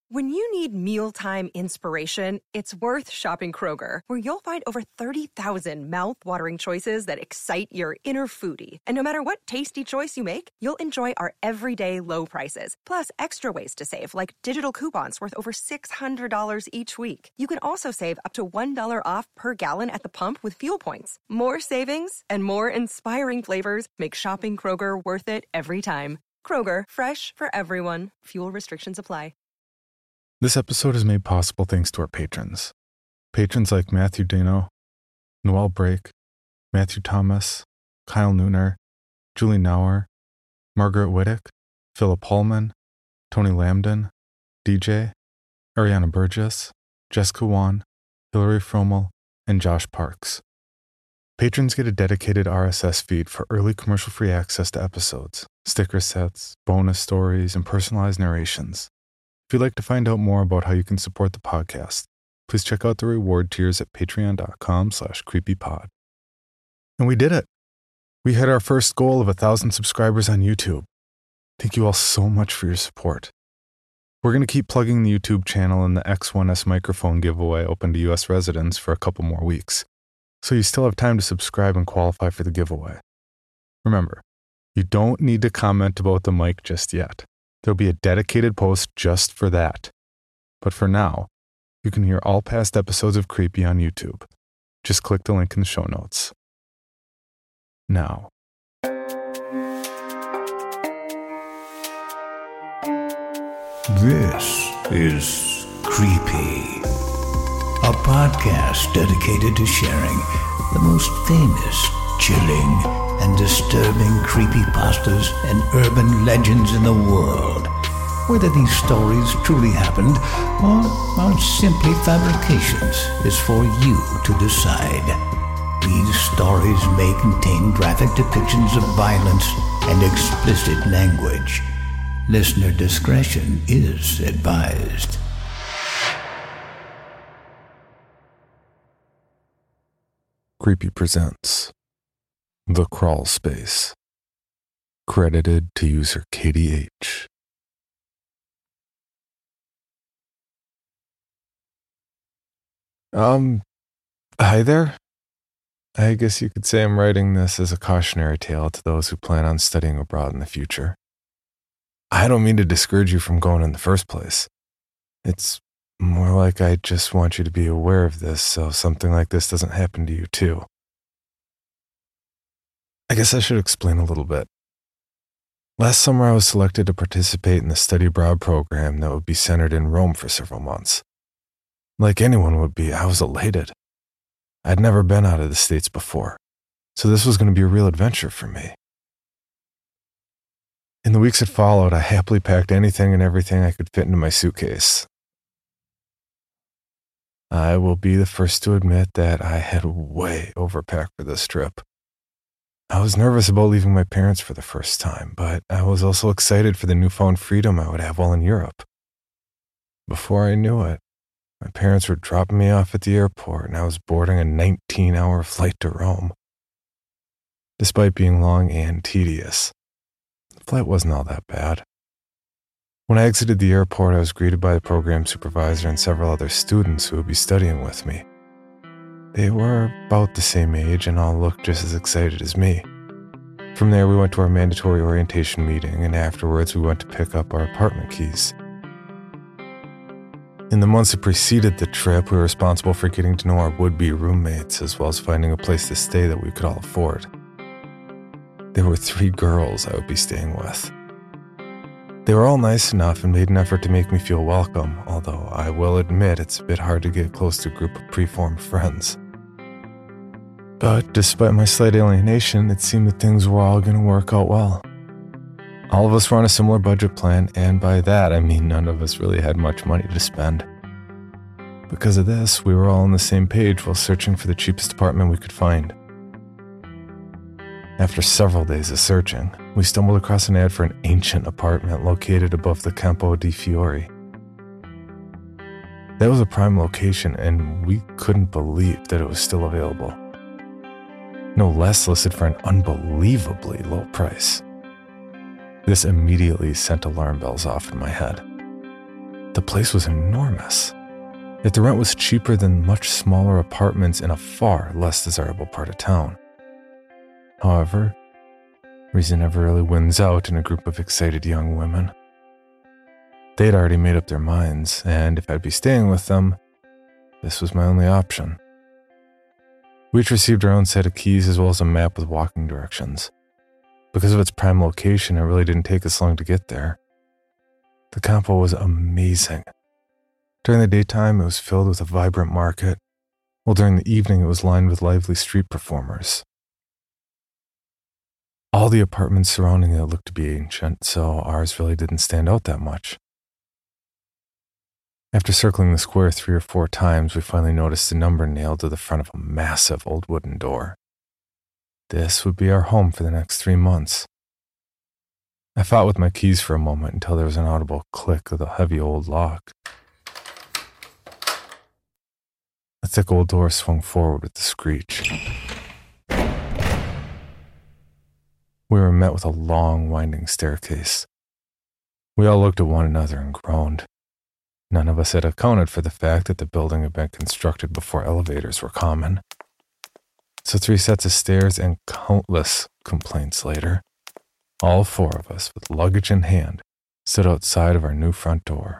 When you need mealtime inspiration, it's worth shopping Kroger, where you'll find over 30,000 mouth-watering choices that excite your inner foodie. And no matter what tasty choice you make, you'll enjoy our everyday low prices, plus extra ways to save, like digital coupons worth over $600 each week. You can also save up to $1 off per gallon at the pump with fuel points. More savings and more inspiring flavors make shopping Kroger worth it every time. Kroger, fresh for everyone. Fuel restrictions apply. This episode is made possible thanks to our patrons. Patrons like Matthew Dano, Noel Brake, Matthew Thomas, Kyle Nooner, Julie Nauer, Margaret Whittick, Philip Holman, Tony Lambden, DJ, Ariana Burgess, Jessica Wan, Hillary Frommel, and Josh Parks. Patrons get a dedicated RSS feed for early commercial-free access to episodes, sticker sets, bonus stories, and personalized narrations. If you'd like to find out more about how you can support the podcast, please check out the reward tiers at patreon.com/creepypod. And we did it. We hit our first goal of 1,000 subscribers on YouTube. Thank you all so much for your support. We're going to keep plugging the YouTube channel and the X1S microphone giveaway open to US residents for a couple more weeks, so you still have time to subscribe and qualify for the giveaway. Remember, you don't need to comment about the mic just yet. There'll be a dedicated post just for that. But for now, you can hear all past episodes of Creepy on YouTube. Just click the link in the show notes. Now. This is Creepy, a podcast dedicated to sharing the most famous, chilling, and disturbing creepypastas and urban legends in the world. Whether these stories truly happened or are simply fabrications is for you to decide. These stories may contain graphic depictions of violence and explicit language. Listener discretion is advised. Creepy presents The Crawl Space. Credited to user Katie H. Hi there. I guess you could say I'm writing this as a cautionary tale to those who plan on studying abroad in the future. I don't mean to discourage you from going in the first place. It's more like I just want you to be aware of this so something like this doesn't happen to you too. I guess I should explain a little bit. Last summer I was selected to participate in the study abroad program that would be centered in Rome for several months. Like anyone would be, I was elated. I'd never been out of the States before, so this was going to be a real adventure for me. In the weeks that followed, I happily packed anything and everything I could fit into my suitcase. I will be the first to admit that I had way overpacked for this trip. I was nervous about leaving my parents for the first time, but I was also excited for the newfound freedom I would have while in Europe. Before I knew it, my parents were dropping me off at the airport and I was boarding a 19-hour flight to Rome. Despite being long and tedious, the flight wasn't all that bad. When I exited the airport, I was greeted by the program supervisor and several other students who would be studying with me. They were about the same age and all looked just as excited as me. From there, we went to our mandatory orientation meeting, and afterwards we went to pick up our apartment keys. In the months that preceded the trip, we were responsible for getting to know our would-be roommates, as well as finding a place to stay that we could all afford. There were 3 girls I would be staying with. They were all nice enough and made an effort to make me feel welcome, although I will admit it's a bit hard to get close to a group of preformed friends. But despite my slight alienation, it seemed that things were all going to work out well. All of us were on a similar budget plan, and by that I mean none of us really had much money to spend. Because of this, we were all on the same page while searching for the cheapest apartment we could find. After several days of searching, we stumbled across an ad for an ancient apartment located above the Campo di Fiori. That was a prime location, and we couldn't believe that it was still available. No less listed for an unbelievably low price. This immediately sent alarm bells off in my head. the place was enormous. Yet the rent was cheaper than much smaller apartments in a far less desirable part of town. However, reason never really wins out in a group of excited young women. They'd already made up their minds, and if I'd be staying with them, this was my only option. We each received our own set of keys as well as a map with walking directions. Because of its prime location, it really didn't take us long to get there. The campo was amazing. During the daytime, it was filled with a vibrant market, while during the evening it was lined with lively street performers. All the apartments surrounding it looked to be ancient, so ours really didn't stand out that much. After circling the square 3 or 4 times, we finally noticed a number nailed to the front of a massive old wooden door. This would be our home for the next 3 months. I fought with my keys for a moment until there was an audible click of the heavy old lock. The thick old door swung forward with a screech. We were met with a long, winding staircase. We all looked at one another and groaned. None of us had accounted for the fact that the building had been constructed before elevators were common. So 3 sets of stairs and countless complaints later, all 4 of us, with luggage in hand, stood outside of our new front door.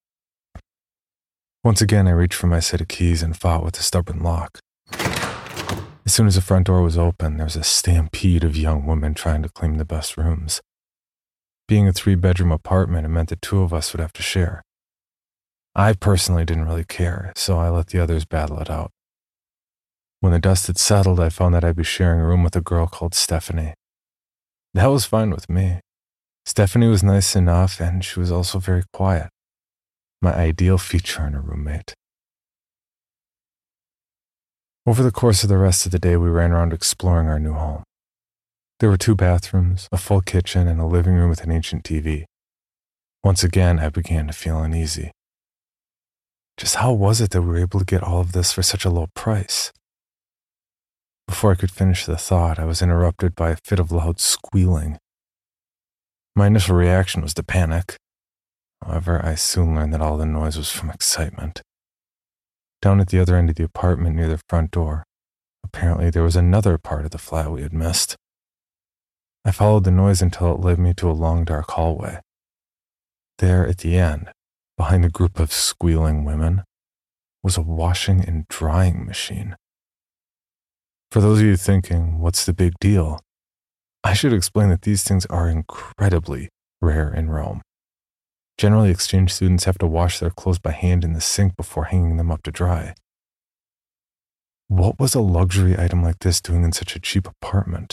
Once again, I reached for my set of keys and fought with the stubborn lock. As soon as the front door was open, there was a stampede of young women trying to claim the best rooms. Being a 3-bedroom apartment, it meant that 2 of us would have to share. I personally didn't really care, so I let the others battle it out. When the dust had settled, I found that I'd be sharing a room with a girl called Stephanie. That was fine with me. Stephanie was nice enough, and she was also very quiet. My ideal feature in a roommate. Over the course of the rest of the day, we ran around exploring our new home. There were 2 bathrooms, a full kitchen, and a living room with an ancient TV. Once again, I began to feel uneasy. Just how was it that we were able to get all of this for such a low price? Before I could finish the thought, I was interrupted by a fit of loud squealing. My initial reaction was to panic. However, I soon learned that all the noise was from excitement. Down at the other end of the apartment near the front door, apparently there was another part of the flat we had missed. I followed the noise until it led me to a long dark hallway. There at the end, behind the group of squealing women, was a washing and drying machine. For those of you thinking, what's the big deal? I should explain that these things are incredibly rare in Rome. Generally, exchange students have to wash their clothes by hand in the sink before hanging them up to dry. What was a luxury item like this doing in such a cheap apartment?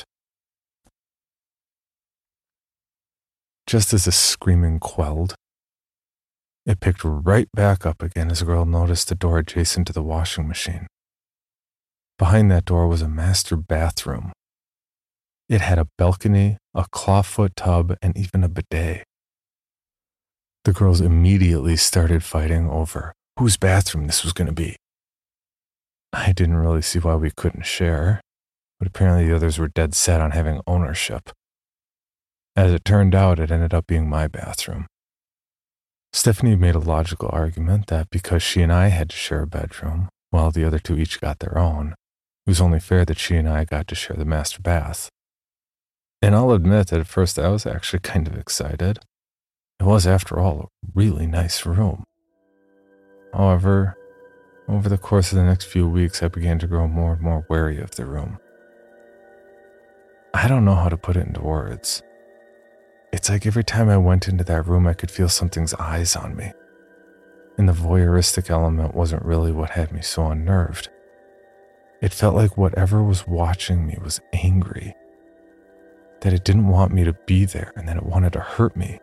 Just as the screaming quelled, it picked right back up again as a girl noticed the door adjacent to the washing machine. Behind that door was a master bathroom. It had a balcony, a clawfoot tub, and even a bidet. The girls immediately started fighting over whose bathroom this was going to be. I didn't really see why we couldn't share, but apparently the others were dead set on having ownership. As it turned out, it ended up being my bathroom. Stephanie made a logical argument that because she and I had to share a bedroom, while the other 2 each got their own, it was only fair that she and I got to share the master bath. And I'll admit that at first I was actually kind of excited. It was, after all, a really nice room. However, over the course of the next few weeks, I began to grow more and more wary of the room. I don't know how to put it into words. It's like every time I went into that room, I could feel something's eyes on me. And the voyeuristic element wasn't really what had me so unnerved. It felt like whatever was watching me was angry. That it didn't want me to be there and that it wanted to hurt me.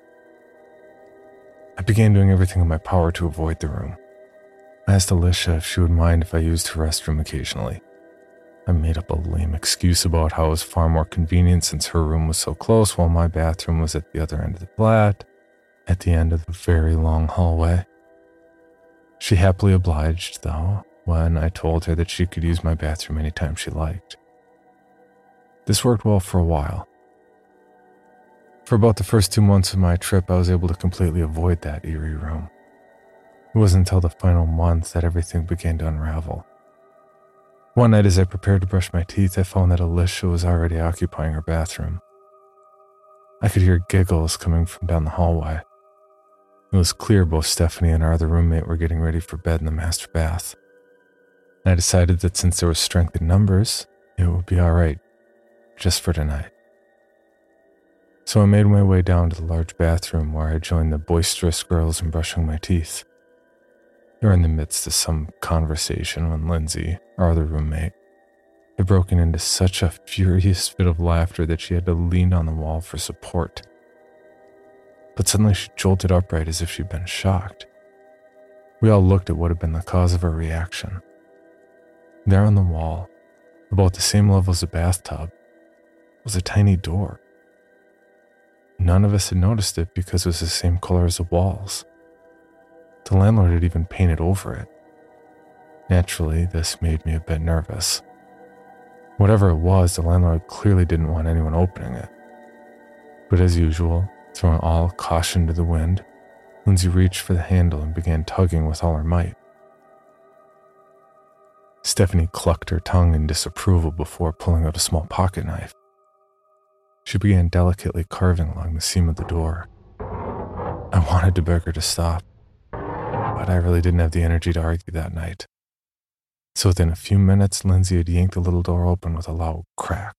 I began doing everything in my power to avoid the room. I asked Alicia if she would mind if I used her restroom occasionally. I made up a lame excuse about how it was far more convenient since her room was so close while my bathroom was at the other end of the flat, at the end of the very long hallway. She happily obliged, though, when I told her that she could use my bathroom anytime she liked. This worked well for a while. For about the first 2 months of my trip, I was able to completely avoid that eerie room, It wasn't until the final month that everything began to unravel. One night as I prepared to brush my teeth, I found that Alicia was already occupying her bathroom. I could hear giggles coming from down the hallway. It was clear both Stephanie and our other roommate were getting ready for bed in the master bath. And I decided that since there was strength in numbers, it would be all right, just for tonight. So I made my way down to the large bathroom where I joined the boisterous girls in brushing my teeth. They were in the midst of some conversation when Lindsay, our other roommate, had broken into such a furious fit of laughter that she had to lean on the wall for support. But suddenly she jolted upright as if she'd been shocked. We all looked at what had been the cause of her reaction. There on the wall, about the same level as the bathtub, was a tiny door. None of us had noticed it because it was the same color as the walls. The landlord had even painted over it. Naturally, this made me a bit nervous. Whatever it was, the landlord clearly didn't want anyone opening it. But as usual, throwing all caution to the wind, Lindsay reached for the handle and began tugging with all her might. Stephanie clucked her tongue in disapproval before pulling out a small pocket knife. She began delicately carving along the seam of the door. I wanted to beg her to stop, but I really didn't have the energy to argue that night. So within a few minutes, Lindsay had yanked the little door open with a loud crack.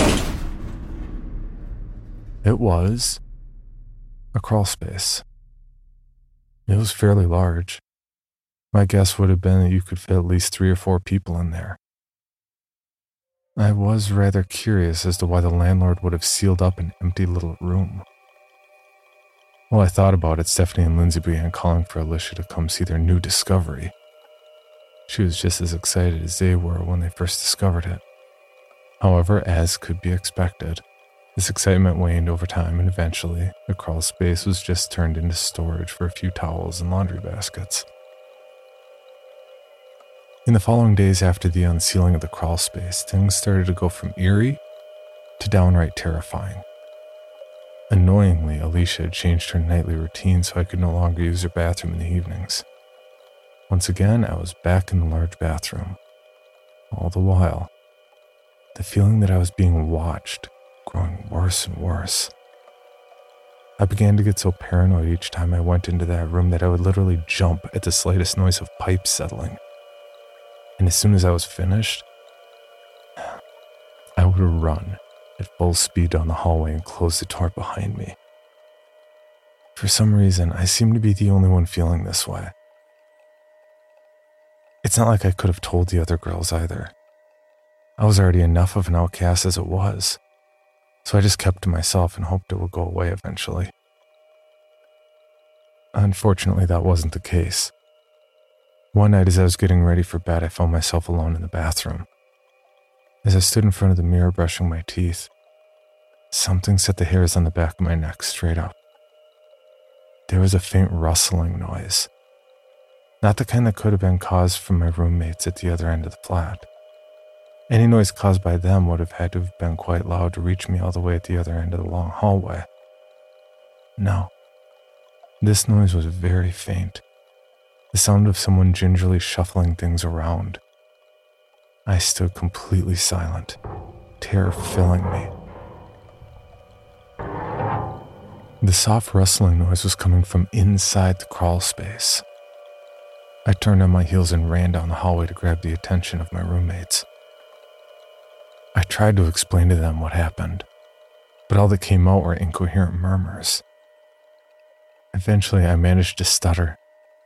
It was a crawl space. It was fairly large. My guess would have been that you could fit at least 3 or 4 people in there. I was rather curious as to why the landlord would have sealed up an empty little room. While I thought about it, Stephanie and Lindsay began calling for Alicia to come see their new discovery. She was just as excited as they were when they first discovered it. However, as could be expected, this excitement waned over time, and eventually, the crawl space was just turned into storage for a few towels and laundry baskets. In the following days after the unsealing of the crawl space, things started to go from eerie to downright terrifying. Annoyingly, Alicia had changed her nightly routine so I could no longer use her bathroom in the evenings. Once again, I was back in the large bathroom. All the while, the feeling that I was being watched growing worse and worse. I began to get so paranoid each time I went into that room that I would literally jump at the slightest noise of pipes settling. And as soon as I was finished, I would run at full speed down the hallway and close the door behind me. For some reason, I seemed to be the only one feeling this way. It's not like I could have told the other girls either. I was already enough of an outcast as it was, so I just kept to myself and hoped it would go away eventually. Unfortunately, that wasn't the case. One night as I was getting ready for bed, I found myself alone in the bathroom. As I stood in front of the mirror brushing my teeth, something set the hairs on the back of my neck straight up. There was a faint rustling noise. Not the kind that could have been caused from my roommates at the other end of the flat. Any noise caused by them would have had to have been quite loud to reach me all the way at the other end of the long hallway. No. This noise was very faint. The sound of someone gingerly shuffling things around. I stood completely silent, terror filling me. The soft rustling noise was coming from inside the crawl space. I turned on my heels and ran down the hallway to grab the attention of my roommates. I tried to explain to them what happened, but all that came out were incoherent murmurs. Eventually, I managed to stutter.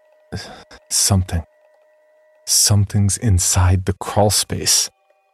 Something's inside the crawl space.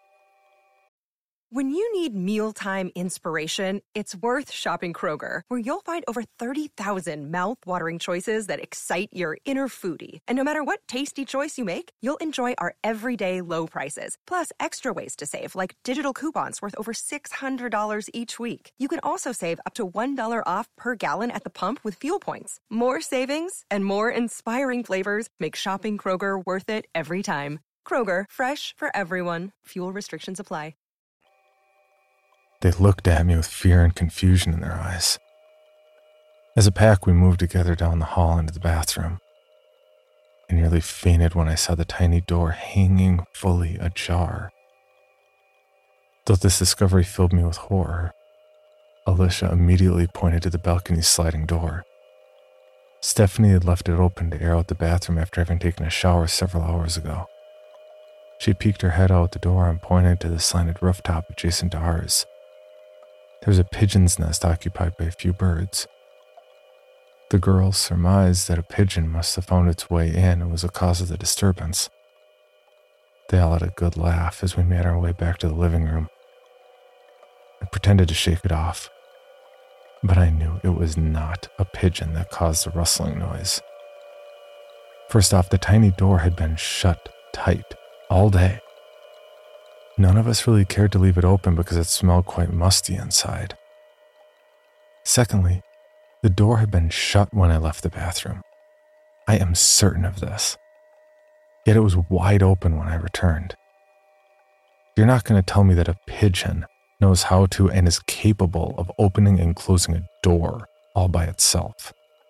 When you need mealtime inspiration, it's worth shopping Kroger, where you'll find over 30,000 mouth-watering choices that excite your inner foodie. And no matter what tasty choice you make, you'll enjoy our everyday low prices, plus extra ways to save, like digital coupons worth over $600 each week. You can also save up to $1 off per gallon at the pump with fuel points. More savings and more inspiring flavors make shopping Kroger worth it every time. Kroger, fresh for everyone. Fuel restrictions apply. They looked at me with fear and confusion in their eyes. As a pack, we moved together down the hall into the bathroom. I nearly fainted when I saw the tiny door hanging fully ajar. Though this discovery filled me with horror, Alicia immediately pointed to the balcony's sliding door. Stephanie had left it open to air out the bathroom after having taken a shower several hours ago. She peeked her head out the door and pointed to the slanted rooftop adjacent to ours. There was a pigeon's nest occupied by a few birds. The girls surmised that a pigeon must have found its way in and was the cause of the disturbance. They all had a good laugh as we made our way back to the living room. I pretended to shake it off, but I knew it was not a pigeon that caused the rustling noise. First off, the tiny door had been shut tight all day. None of us really cared to leave it open because it smelled quite musty inside. Secondly, the door had been shut when I left the bathroom. I am certain of this. Yet it was wide open when I returned. You're not going to tell me that a pigeon knows how to and is capable of opening and closing a door all by itself.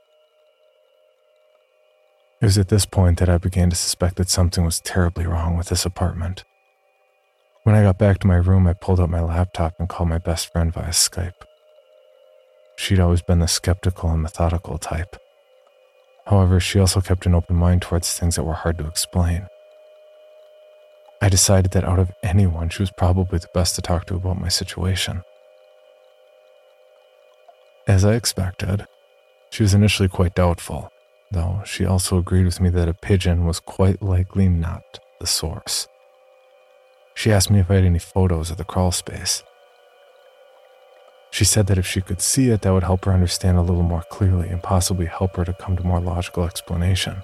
It was at this point that I began to suspect that something was terribly wrong with this apartment. When I got back to my room, I pulled out my laptop and called my best friend via Skype. She'd always been the skeptical and methodical type. However, she also kept an open mind towards things that were hard to explain. I decided that out of anyone, she was probably the best to talk to about my situation. As I expected, she was initially quite doubtful, though she also agreed with me that a pigeon was quite likely not the source. She asked me if I had any photos of the crawl space. She said that if she could see it, that would help her understand a little more clearly and possibly help her to come to more logical explanation.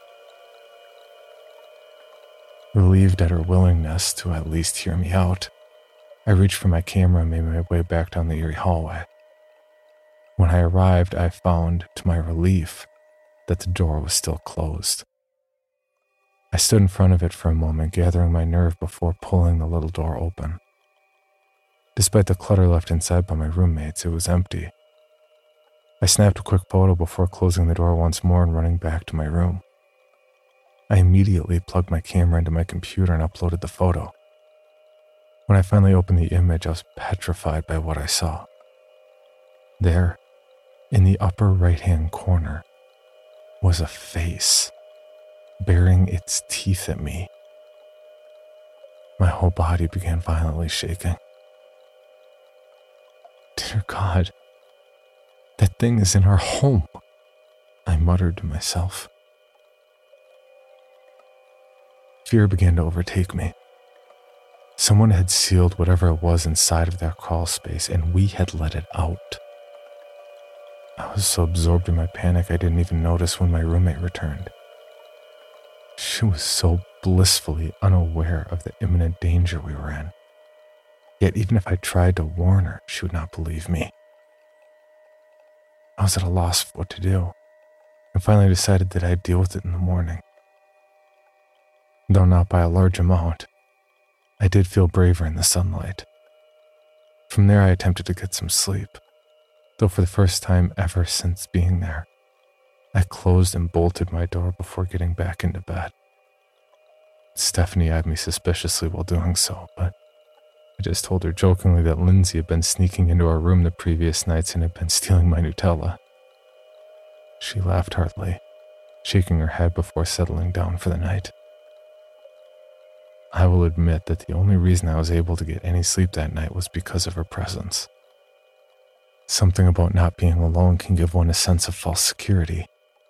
Relieved at her willingness to at least hear me out, I reached for my camera and made my way back down the eerie hallway. When I arrived, I found, to my relief, that the door was still closed. I stood in front of it for a moment, gathering my nerve before pulling the little door open. Despite the clutter left inside by my roommates, it was empty. I snapped a quick photo before closing the door once more and running back to my room. I immediately plugged my camera into my computer and uploaded the photo. When I finally opened the image, I was petrified by what I saw. There, in the upper right-hand corner, was a face, baring its teeth at me. My whole body began violently shaking. Dear God, that thing is in our home, I muttered to myself. Fear began to overtake me. Someone had sealed whatever it was inside of that crawl space, and we had let it out. I was so absorbed in my panic I didn't even notice when my roommate returned. She was so blissfully unaware of the imminent danger we were in. Yet even if I tried to warn her, she would not believe me. I was at a loss for what to do, and finally decided that I'd deal with it in the morning. Though not by a large amount, I did feel braver in the sunlight. From there, I attempted to get some sleep, though for the first time ever since being there, I closed and bolted my door before getting back into bed. Stephanie eyed me suspiciously while doing so, but I just told her jokingly that Lindsay had been sneaking into our room the previous nights and had been stealing my Nutella. She laughed heartily, shaking her head before settling down for the night. I will admit that the only reason I was able to get any sleep that night was because of her presence. Something about not being alone can give one a sense of false security.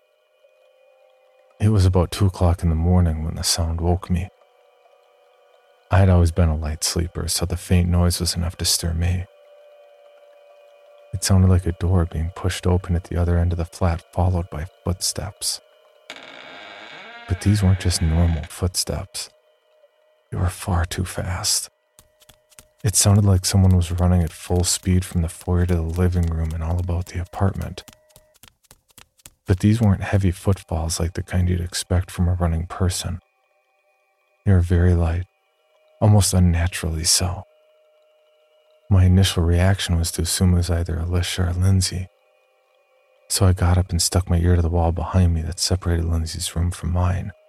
It was about 2 o'clock in the morning when the sound woke me. I had always been a light sleeper, so the faint noise was enough to stir me. It sounded like a door being pushed open at the other end of the flat, followed by footsteps. But these weren't just normal footsteps. They were far too fast. It sounded like someone was running at full speed from the foyer to the living room and all about the apartment. But these weren't heavy footfalls like the kind you'd expect from a running person. They were very light, almost unnaturally so. My initial reaction was to assume it was either Alicia or Lindsay, so I got up and stuck my ear to the wall behind me that separated Lindsay's room from mine,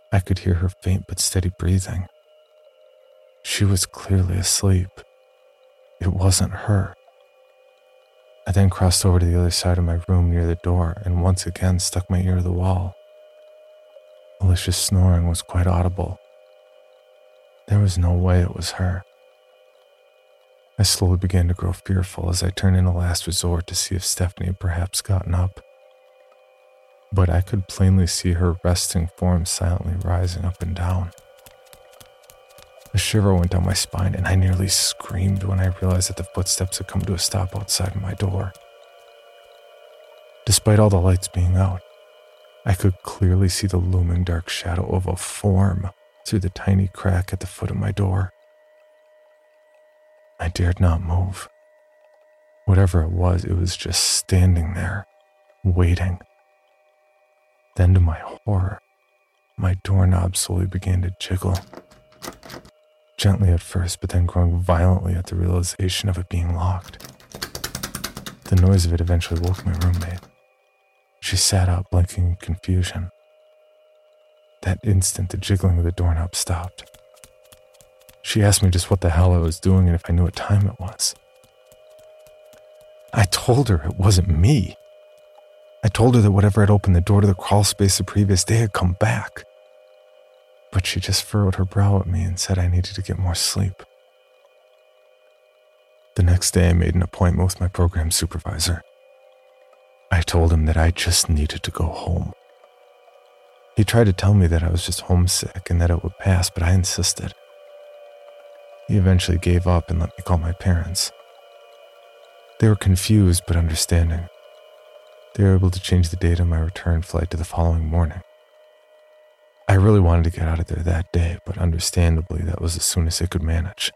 I could hear her faint but steady breathing. She was clearly asleep. It wasn't her. I then crossed over to the other side of my room near the door and once again stuck my ear to the wall. Alicia's snoring was quite audible. There was no way it was her. I slowly began to grow fearful as I turned in a last resort to see if Stephanie had perhaps gotten up. But I could plainly see her resting form silently rising up and down. A shiver went down my spine and I nearly screamed when I realized that the footsteps had come to a stop outside my door. Despite all the lights being out, I could clearly see the looming dark shadow of a form through the tiny crack at the foot of my door. I dared not move. Whatever it was just standing there, waiting. Then to my horror, my doorknob slowly began to jiggle. Gently at first, but then growing violently at the realization of it being locked. The noise of it eventually woke my roommate. She sat up, blinking in confusion. That instant, the jiggling of the doorknob stopped. She asked me just what the hell I was doing and if I knew what time it was. I told her it wasn't me. I told her that whatever had opened the door to the crawl space the previous day had come back. But she just furrowed her brow at me and said I needed to get more sleep. The next day I made an appointment with my program supervisor. I told him that I just needed to go home. He tried to tell me that I was just homesick and that it would pass, but I insisted. He eventually gave up and let me call my parents. They were confused but understanding. They were able to change the date of my return flight to the following morning. I really wanted to get out of there that day, but understandably, that was as soon as I could manage.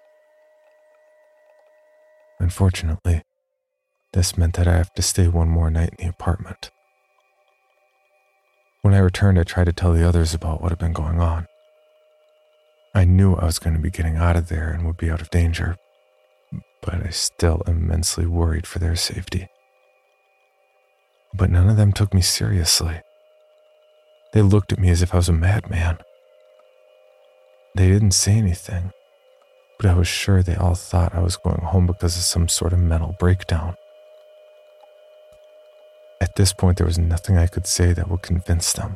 Unfortunately, this meant that I have to stay one more night in the apartment. When I returned, I tried to tell the others about what had been going on. I knew I was going to be getting out of there and would be out of danger, but I still immensely worried for their safety. But none of them took me seriously. They looked at me as if I was a madman. They didn't say anything, but I was sure they all thought I was going home because of some sort of mental breakdown. At this point, there was nothing I could say that would convince them.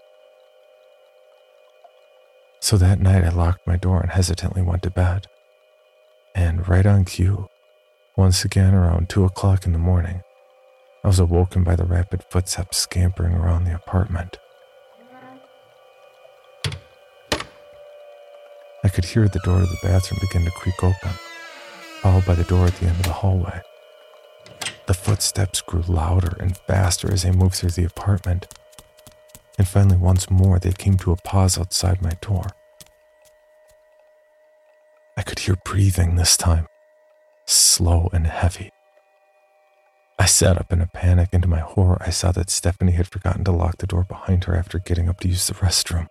So that night, I locked my door and hesitantly went to bed. And right on cue, once again around 2 o'clock in the morning, I was awoken by the rapid footsteps scampering around the apartment. I could hear the door of the bathroom begin to creak open, followed by the door at the end of the hallway. The footsteps grew louder and faster as they moved through the apartment, and finally once more they came to a pause outside my door. I could hear breathing this time, slow and heavy. I sat up in a panic, and to my horror I saw that Stephanie had forgotten to lock the door behind her after getting up to use the restroom.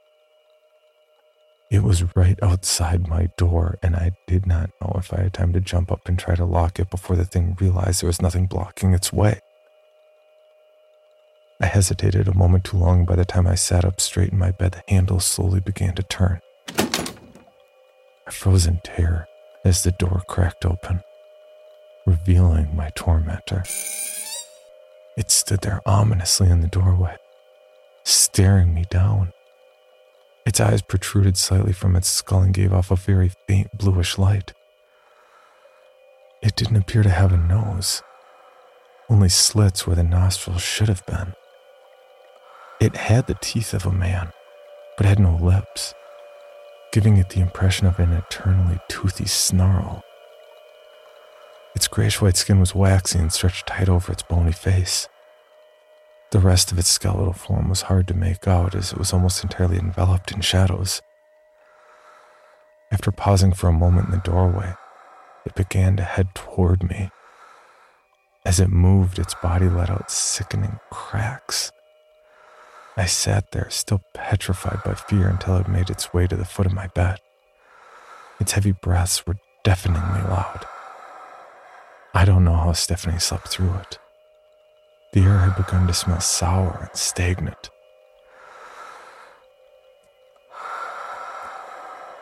It was right outside my door, and I did not know if I had time to jump up and try to lock it before the thing realized there was nothing blocking its way. I hesitated a moment too long. By the time I sat up straight in my bed, the handle slowly began to turn. I froze in terror as the door cracked open, revealing my tormentor. It stood there ominously in the doorway, staring me down. Its eyes protruded slightly from its skull and gave off a very faint bluish light. It didn't appear to have a nose, only slits where the nostrils should have been. It had the teeth of a man, but had no lips, giving it the impression of an eternally toothy snarl. Its grayish-white skin was waxy and stretched tight over its bony face. The rest of its skeletal form was hard to make out, as it was almost entirely enveloped in shadows. After pausing for a moment in the doorway, it began to head toward me. As it moved, its body let out sickening cracks. I sat there, still petrified by fear, until it made its way to the foot of my bed. Its heavy breaths were deafeningly loud. I don't know how Stephanie slept through it. The air had begun to smell sour and stagnant.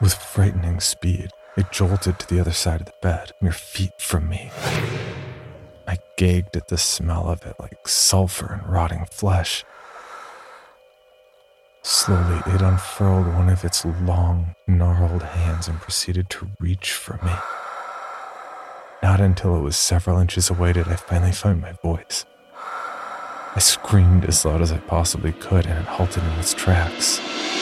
With frightening speed, it jolted to the other side of the bed, mere feet from me. I gagged at the smell of it like sulfur and rotting flesh. Slowly, it unfurled one of its long, gnarled hands and proceeded to reach for me. Not until it was several inches away did I finally find my voice. I screamed as loud as I possibly could, and it halted in its tracks.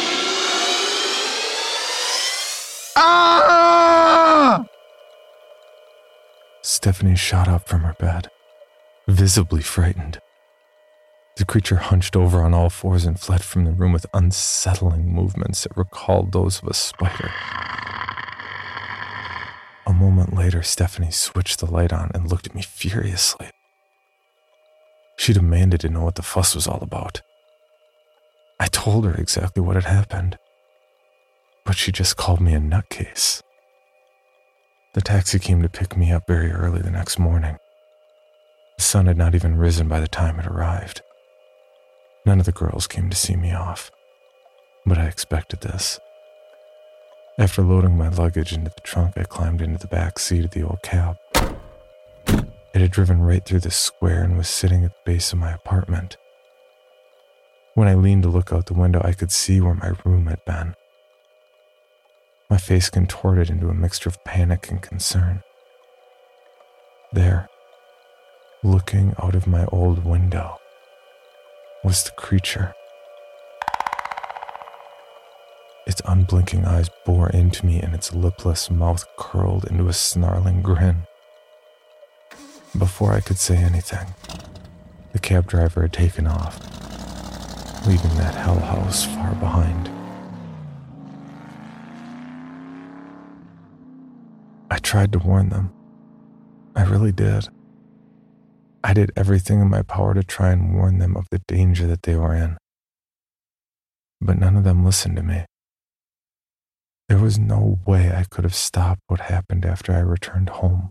Ah! Stephanie shot up from her bed, visibly frightened. The creature hunched over on all fours and fled from the room with unsettling movements that recalled those of a spider. A moment later, Stephanie switched the light on and looked at me furiously. She demanded to know what the fuss was all about. I told her exactly what had happened, but she just called me a nutcase. The taxi came to pick me up very early the next morning. The sun had not even risen by the time it arrived. None of the girls came to see me off, but I expected this. After loading my luggage into the trunk, I climbed into the back seat of the old cab. It had driven right through the square and was sitting at the base of my apartment. When I leaned to look out the window, I could see where my room had been. My face contorted into a mixture of panic and concern. There, looking out of my old window, was the creature. Its unblinking eyes bore into me and its lipless mouth curled into a snarling grin. Before I could say anything, the cab driver had taken off, leaving that hell house far behind. I tried to warn them. I really did. I did everything in my power to try and warn them of the danger that they were in. But none of them listened to me. There was no way I could have stopped what happened after I returned home.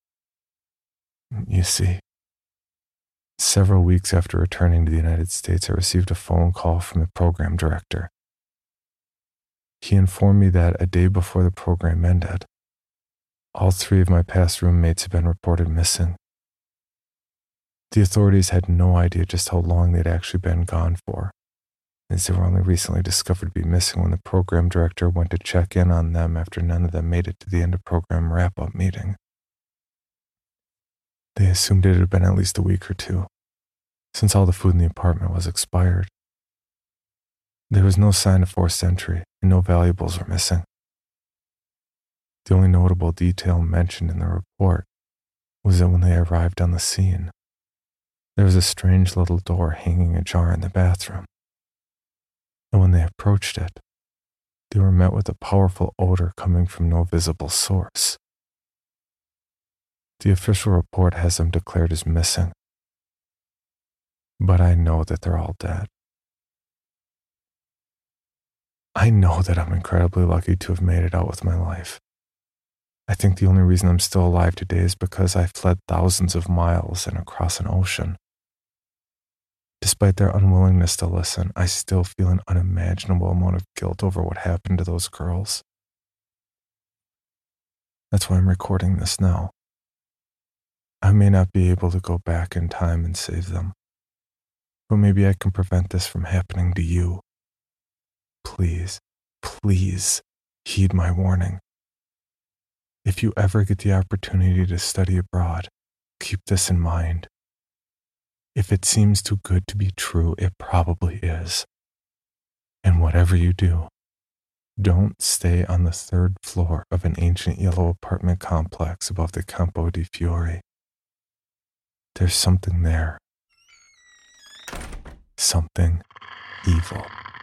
You see, several weeks after returning to the United States, I received a phone call from the program director. He informed me that a day before the program ended, all 3 of my past roommates had been reported missing. The authorities had no idea just how long they'd actually been gone for, as they were only recently discovered to be missing when the program director went to check in on them after none of them made it to the end of program wrap-up meeting. They assumed it had been at least a week or 2, since all the food in the apartment was expired. There was no sign of forced entry, and no valuables were missing. The only notable detail mentioned in the report was that when they arrived on the scene, there was a strange little door hanging ajar in the bathroom. And when they approached it, they were met with a powerful odor coming from no visible source. The official report has them declared as missing, but I know that they're all dead. I know that I'm incredibly lucky to have made it out with my life. I think the only reason I'm still alive today is because I fled thousands of miles and across an ocean. Despite their unwillingness to listen, I still feel an unimaginable amount of guilt over what happened to those girls. That's why I'm recording this now. I may not be able to go back in time and save them, but maybe I can prevent this from happening to you. Please, please heed my warning. If you ever get the opportunity to study abroad, keep this in mind. If it seems too good to be true, it probably is. And whatever you do, don't stay on the 3rd floor of an ancient yellow apartment complex above the Campo di Fiori. There's something there. Something evil.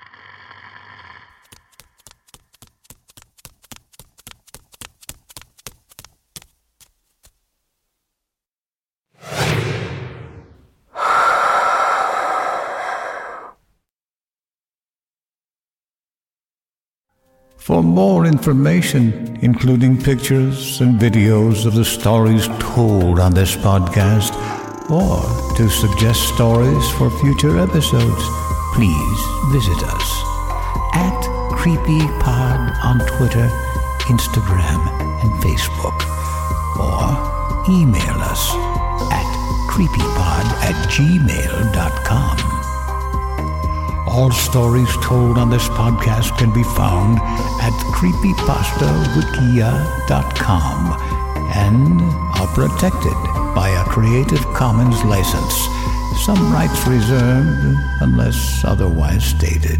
For more information, including pictures and videos of the stories told on this podcast, or to suggest stories for future episodes, please visit us at CreepyPod on Twitter, Instagram, and Facebook. Or email us at creepypod@gmail.com. All stories told on this podcast can be found at creepypastawikia.com and are protected by a Creative Commons license. Some rights reserved unless otherwise stated.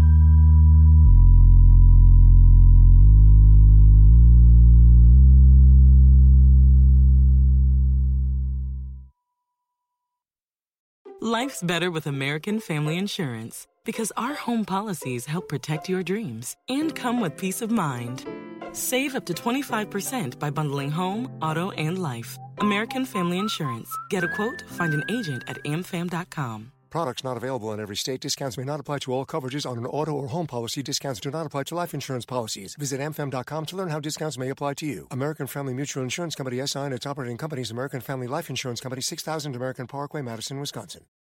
Life's better with American Family Insurance because our home policies help protect your dreams and come with peace of mind. Save up to 25% by bundling home, auto, and life. American Family Insurance. Get a quote, find an agent at amfam.com. Products not available in every state. Discounts may not apply to all coverages on an auto or home policy. Discounts do not apply to life insurance policies. Visit amfam.com to learn how discounts may apply to you. American Family Mutual Insurance Company, SI, and its operating companies, American Family Life Insurance Company, 6000 American Parkway, Madison, Wisconsin.